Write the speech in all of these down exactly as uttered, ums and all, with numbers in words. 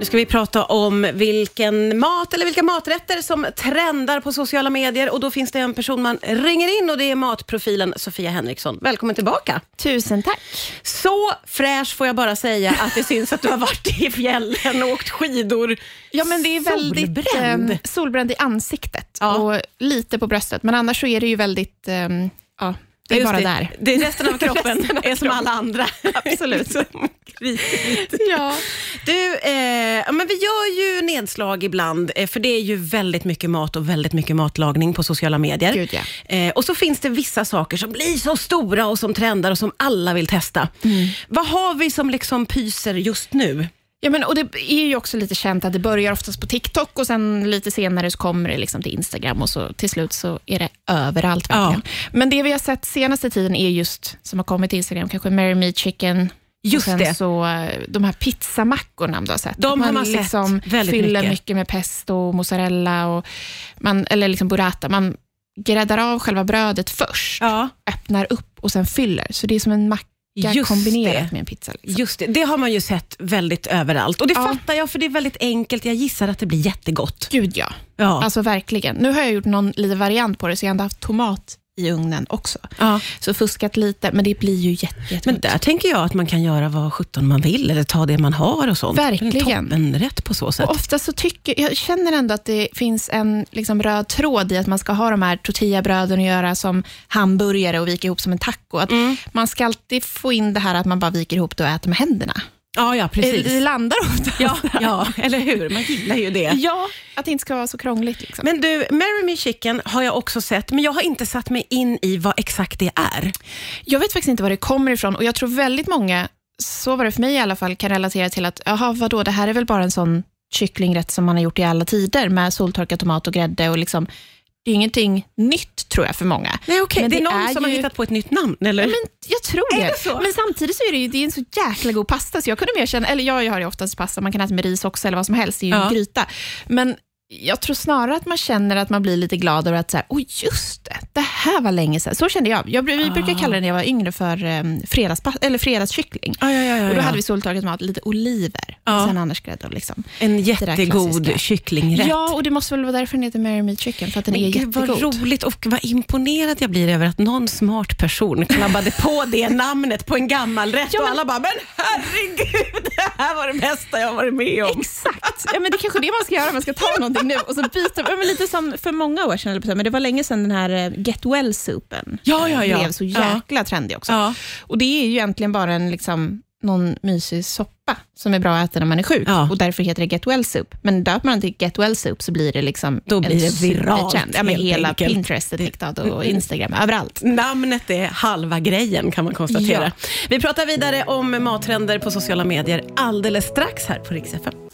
Nu ska vi prata om vilken mat eller vilka maträtter som trendar på sociala medier. Och då finns det en person man ringer in och det är matprofilen Sofia Henriksson. Välkommen tillbaka. Tusen tack. Så fräsch får jag bara säga att det syns att du har varit i fjällen och åkt skidor. Ja, men det är väldigt solbränd, eh, solbränd i ansiktet ja. och lite på bröstet. Men annars så är det ju väldigt... Eh, ja. Det är Just bara det. där. Det är resten av kroppen resten av är som kroppen. alla andra. Absolut. ja. Du, eh, men vi gör ju nedslag ibland, eh, för det är ju väldigt mycket mat och väldigt mycket matlagning på sociala medier. Gud, ja. eh, och så finns det vissa saker som blir så stora och som trendar och som alla vill testa. Mm. Vad har vi som liksom pyser just nu? Ja, men, och det är ju också lite känt att det börjar oftast på TikTok och sen lite senare så kommer det liksom till Instagram och så till slut så är det överallt verkligen. Ja. Men det vi har sett senaste tiden är just, som har kommit till Instagram, kanske Marry Me Chicken. Just och sen det. Så de här pizzamackorna du har sett. De man har man liksom sett väldigt fyller mycket. mycket med pesto och mozzarella och man, eller liksom burrata. Man gräddar av själva brödet först, ja. öppnar upp och sen fyller. Så det är som en macka Just kombinerat det. med en pizza. Liksom. Just det, det har man ju sett väldigt överallt. Och det ja. fattar jag, för det är väldigt enkelt. Jag gissar att det blir jättegott. Gud ja. ja. Alltså verkligen. Nu har jag gjort någon liten variant på det, så jag har haft tomat i ugnen också. Ja. Så fuskat lite, men det blir ju jätte, jätte Men där tänker jag att man kan göra vad sjutton man vill, eller ta det man har och sånt. Verkligen. Toppen rätt på så sätt. Och ofta så tycker jag känner ändå att det finns en liksom röd tråd i att man ska ha de här tortillabröden och göra som hamburgare och vika ihop som en taco. Att mm. man ska alltid få in det här att man bara viker ihop det och äter med händerna. Ja, ja, precis. Det landar ofta. Ja, ja, eller hur? Man gillar ju det. Ja, att det inte ska vara så krångligt. Liksom. Men du, Marry Me Chicken har jag också sett, men jag har inte satt mig in i vad exakt det är. Jag vet faktiskt inte var det kommer ifrån, och jag tror väldigt många, så var det för mig i alla fall, kan relatera till att, jaha, vadå, det här är väl bara en sån kycklingrätt som man har gjort i alla tider med soltorkad tomat och grädde och liksom, det är ingenting nytt tror jag för många. Nej, okej. Okay. Det är någon är som ju... har hittat på ett nytt namn, eller? Ja, men jag tror det. Är det så? Men samtidigt så är det ju det är en så jäkla god pasta, så jag kunde mer känna, eller jag, jag har ju oftast pasta, man kan äta med ris också eller vad som helst, det är ju ja. en gryta. Men jag tror snarare att man känner att man blir lite glad över att så här, oj just det, det här var länge sedan. Så kände jag. jag vi brukar kalla det när jag var yngre för um, fredags, eller fredagskyckling. Ah, ja, ja, ja, och då ja. hade vi soltorkat mat, lite oliver. Ja. Och sen annars grädde liksom. En jättegod kycklingrätt. Ja, och det måste väl vara därför den heter Marry Me Chicken, för att den Men är Gud, jättegod. vad roligt, och vad imponerad jag blir över att någon smart person klabbade på det namnet på en gammal rätt. Ja, men... och alla bara, men herregud, det här var det bästa jag har varit med om. Exakt. Ja, men det är kanske det man ska göra, man ska ta någonting nu och så byta. Men lite som för många år sedan, men det var länge sedan den här Get Well-soupen ja, ja, ja. blev så jäkla ja. trendig också. Ja. Och det är ju egentligen bara en liksom, någon mysig soppa som är bra att äta när man är sjuk. Ja. Och därför heter det Get Well Soup. Men döper man till Get Well Soup så blir det liksom då blir det viralt. Ja, med hela enkelt. Pinterest, TikTok och Instagram, överallt. Namnet är halva grejen, kan man konstatera. Ja. Vi pratar vidare om mattrender på sociala medier alldeles strax här på Rix F M.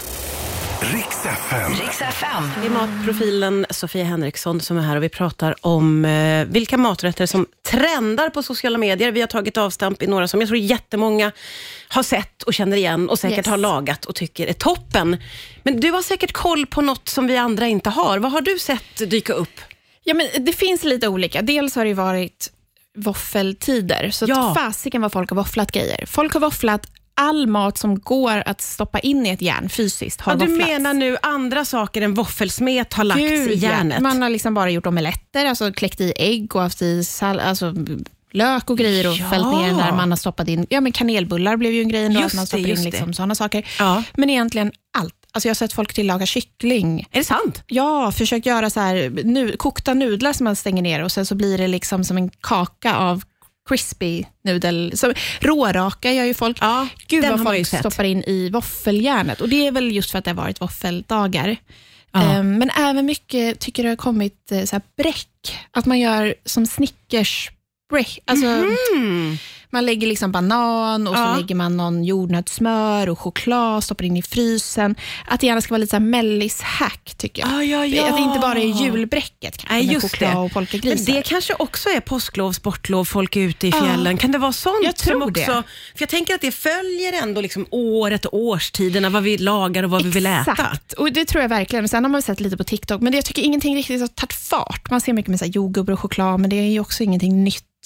Rix F M. Rix F M. Det är matprofilen Sofia Henriksson som är här och vi pratar om eh, vilka maträtter som trendar på sociala medier. Vi har tagit avstamp i några som jag tror jättemånga har sett och känner igen och säkert yes. har lagat och tycker är toppen. Men du har säkert koll på något som vi andra inte har. Vad har du sett dyka upp? Ja, men det finns lite olika. Dels har det varit våffeltider. Så ja. att fasiken vad folk har våfflat grejer. Folk har våfflat all mat som går att stoppa in i ett järn fysiskt har ja, du våfflats. menar nu andra saker än våffelsmet har lagts Gud, i järnet? Ja. Man har liksom bara gjort omeletter, alltså kläckt i ägg och haft i sal- alltså lök och grejer och ja. fällt ner där man har stoppat in. Ja, men kanelbullar blev ju en grej ändå, att man stoppar in liksom sådana saker. Ja. Men egentligen allt. Alltså jag har sett folk tillaga kyckling. Är det sant? Ja, försökt göra så här nu, kokta nudlar som man stänger ner och sen så blir det liksom som en kaka av crispy nudel. Så, råraka gör ju folk. Ja, Gud vad folk sett. stoppar in i våffeljärnet. Och det är väl just för att det har varit våffeldagar. Ja. Um, men även mycket tycker det har kommit uh, så här bräck. Att man gör som Snickers bräck. Alltså, mm. man lägger liksom banan och ja. så lägger man någon jordnötssmör och choklad, stoppar in i frysen. Att det gärna ska vara lite så här mellis-hack tycker jag. Ja, ja, ja. Att det inte bara är julbräcket kanske, Nej, med just choklad det. och polkagrisar. Men det kanske också är påsklov, sportlov, folk är ute i fjällen. Ja. Kan det vara sånt? Jag tror som också, det. För jag tänker att det följer ändå liksom året och årstiderna, vad vi lagar och vad Exakt. vi vill äta. Exakt, och det tror jag verkligen. Sen har man sett lite på TikTok, men det, jag tycker ingenting riktigt har tagit fart. Man ser mycket med så här jordgubbar och choklad, men det är ju också ingenting nytt.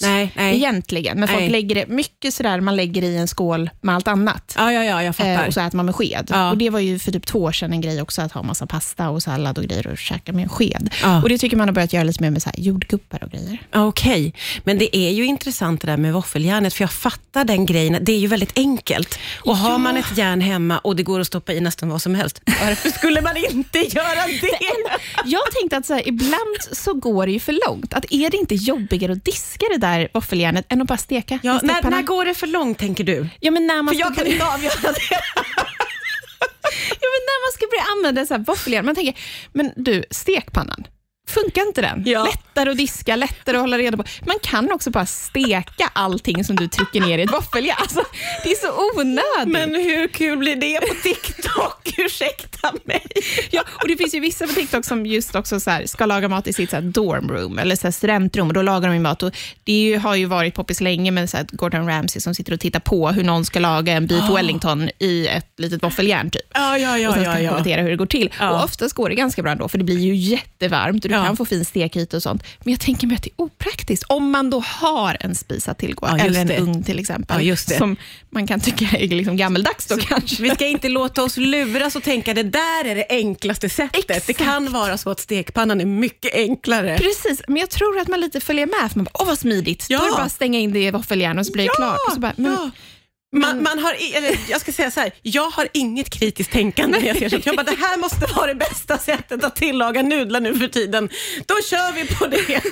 Nej, nej. egentligen. Men folk nej. lägger det mycket sådär, man lägger i en skål med allt annat. Ja, ja, ja, jag fattar. Eh, och så äter man med sked. Ja. Och det var ju för typ två år sedan en grej också, att ha massa pasta och sallad och grejer och käka med en sked. Ja. Och det tycker man har börjat göra lite mer med så här jordgubbar och grejer. Okej, okay. Men det är ju intressant det där med våffeljärnet, för jag fattar den grejen. Det är ju väldigt enkelt. Och har ja. man ett järn hemma och det går att stoppa i nästan vad som helst, varför skulle man inte göra det? Jag tänkte att så här, ibland så går det ju för långt. Att är det inte jobbigare att diska det där våffeljärnet än att bara steka? Ja, när, när går det för långt, tänker du? Ja, men när man för jag kan börja... inte avgöra det. Ja, men när man ska börja använda så här våffeljärn, man tänker, men du, stekpannan, funkar inte den? Ja. Lättare att diska, lättare att hålla reda på. Man kan också bara steka allting som du trycker ner i ett våffeljärn. Alltså, det är så onödigt. Men hur kul blir det på TikTok? Ursäkta mig. Ja, och det finns ju vissa på TikTok som just också så här, ska laga mat i sitt så här dormroom eller så här studentrum, och då lagar de ju mat. Och det är ju, har ju varit poppis länge med så här Gordon Ramsay som sitter och tittar på hur någon ska laga en beef oh. Wellington i ett litet våffeljärn typ. Ja, ja, ja, och sen ska ja, man ja. kommentera hur det går till. Ja. Och oftast går det ganska bra då, för det blir ju jättevarmt och du ja. kan få fin stekyta och sånt. Men jag tänker mig att det är opraktiskt om man då har en spis att tillgå, ja, eller en det. ugn till exempel, ja, just det. som man kan tycka är liksom gammeldags då. Så kanske. Vi ska inte låta oss luras och tänka det där är det enklaste sättet. Exakt. Det kan vara så att stekpannan är mycket enklare. Precis, men jag tror att man lite följer med, för man bara, åh vad smidigt, ja. då är det bara att stänga in det i våffeljärn och så blir det ja. klart. Och så bara, men, ja. Man, man har, eller jag ska säga så här, jag har inget kritiskt tänkande när jag ser sånt. Jag bara, det här måste vara det bästa sättet att tillaga nudlar nu för tiden. Då kör vi på det.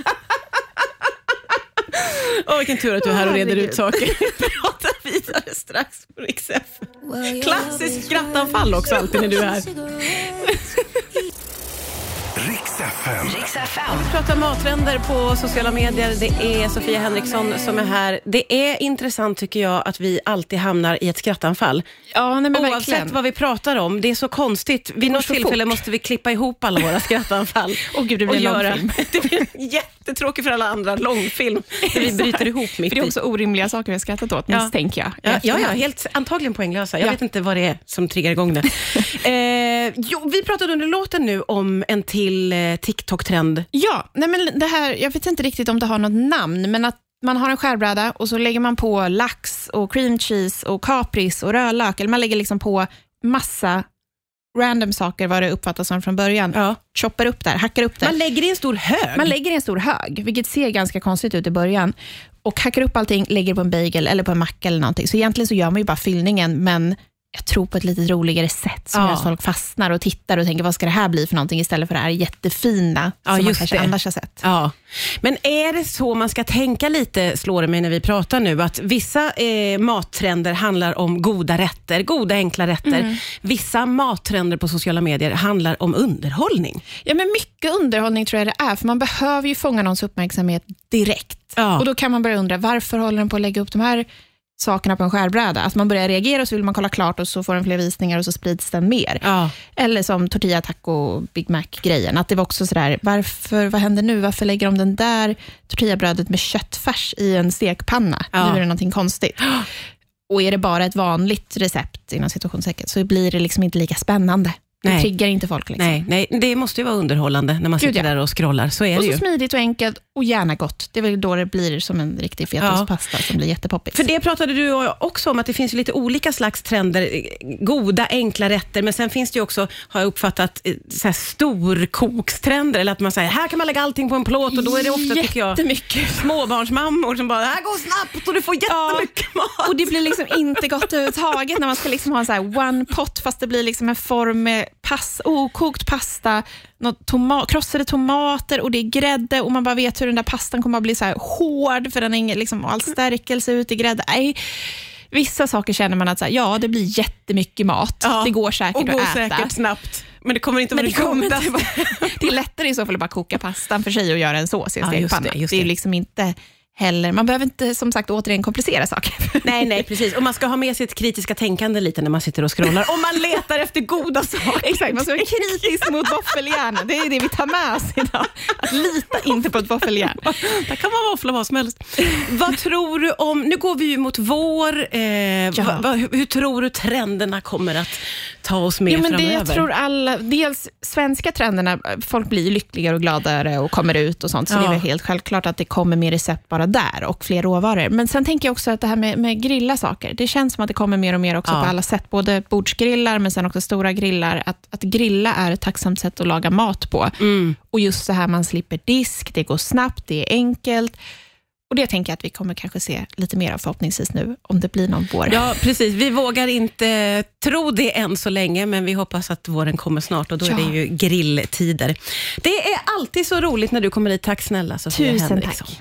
Åh, vilken tur att du är här och reder ut saker. Vi pratar vidare strax på Rix F M. Klassiskt skrattanfall också alltid när du är här. Rix F M. Rix F M. Vi pratar mattrender på sociala medier. Det är Sofia Henriksson som är här. Det är intressant tycker jag att vi alltid hamnar i ett skrattanfall. Ja, nej, men oavsett verkligen. vad vi pratar om. Det är så konstigt. Vid något tillfälle fort. måste vi klippa ihop alla våra skrattanfall. Åh gud, det blir en långfilm. Det blir jättetråkigt för alla andra. Långfilm. Där vi bryter ihop mitt i. För det är också orimliga saker vi har skrattat åt, ja. misstänker jag. Ja, ja, ja, helt antagligen poänglösa. Jag ja. vet inte vad det är som triggar igång det. eh, jo, vi pratade under låten nu om en till eh, TikTok-trend. Ja, nej men det här, jag vet inte riktigt om det har något namn, men att man har en skärbräda och så lägger man på lax och cream cheese och kapris och rödlök, eller man lägger liksom på massa random saker, vad det uppfattas som från början. Ja. Choppar upp där, hackar upp det. Man lägger i en stor hög. Man lägger i en stor hög, vilket ser ganska konstigt ut i början. Och hackar upp allting, lägger på en bagel eller på en macka eller någonting. Så egentligen så gör man ju bara fyllningen, men jag tror på ett lite roligare sätt som ja. gör att folk fastnar och tittar och tänker, vad ska det här bli för någonting, istället för det här jättefina ja, som man just kanske det. annars har sett. Ja. Men är det så man ska tänka lite, slår det mig när vi pratar nu, att vissa eh, mattrender handlar om goda rätter, goda enkla rätter. Mm. Vissa mattrender på sociala medier handlar om underhållning. Ja, men mycket underhållning tror jag det är, för man behöver ju fånga någons uppmärksamhet direkt. Ja. Och då kan man börja undra, varför håller den på att lägga upp de här sakerna på en skärbräda? Att man börjar reagera och så vill man kolla klart och så får den fler visningar och så sprids den mer. Ja. Eller som tortilla taco Big Mac-grejen. Att det var också sådär, varför, vad händer nu? Varför lägger de den där tortillabrödet med köttfärs i en stekpanna? Ja. Nu är det någonting konstigt. Och är det bara ett vanligt recept inom situationstecken så blir det liksom inte lika spännande. Det Nej. triggar inte folk. Liksom. Nej, nej, det måste ju vara underhållande när man sitter Gud, ja. där och scrollar. Så är och det så ju. smidigt och enkelt och gärna gott. Det är väl då det blir som en riktig fetaostpasta ja. som blir jättepoppigt. För det pratade du också om, att det finns ju lite olika slags trender. Goda, enkla rätter. Men sen finns det ju också, har jag uppfattat, så här storkokstrender. Eller att man säger, här kan man lägga allting på en plåt. Och då är det ofta, tycker jag, jättemycket småbarnsmammor som bara, här går snabbt och du får jättemycket ja. mat. Och det blir liksom inte gott överhuvudtaget när man ska liksom ha en så här one pot, fast det blir liksom en form med pass, okokt pasta, något toma- krossade tomater och det är grädde och man bara vet hur den där pastan kommer att bli så här hård, för den är ingen, liksom, all stärkelse ut i grädde. Nej, vissa saker känner man att så här, ja, det blir jättemycket mat. Ja, det går säkert och att går äta. säkert snabbt. Men det kommer inte Men vara det, kommer godaste. inte, det är lättare i så fall att bara koka pastan för sig och göra en sås i en ja, stekpanna. Just det, just det är det. liksom inte heller, man behöver inte som sagt återigen komplicera saker. Nej, nej, precis. Och man ska ha med sitt kritiska tänkande lite när man sitter och scrollar. Om man letar efter goda saker. Exakt, man ska vara kritisk mot våffeljärn. Det är det vi tar med oss idag. Att lita inte på ett våffeljärn. Där kan man våffla vad som helst. Vad tror du om, nu går vi ju mot vår, eh, ja. va, va, hur, hur tror du trenderna kommer att ta oss med jo, men det, framöver. jag tror alla, dels svenska trenderna, folk blir lyckligare och gladare och kommer ut och sånt, så ja. det är väl helt självklart att det kommer mer recept bara där och fler råvaror. Men sen tänker jag också att det här med, med grilla saker, det känns som att det kommer mer och mer också ja. på alla sätt, både bordsgrillar men sen också stora grillar, att, att grilla är ett tacksamt sätt att laga mat på. Mm. Och just så här, man slipper disk, det går snabbt, det är enkelt. Och det tänker jag att vi kommer kanske se lite mer av förhoppningsvis nu, om det blir någon vår. Ja, precis. Vi vågar inte tro det än så länge, men vi hoppas att våren kommer snart och då ja. är det ju grilltider. Det är alltid så roligt när du kommer hit. Tack snälla Sofia Tusen Henriksson. tack.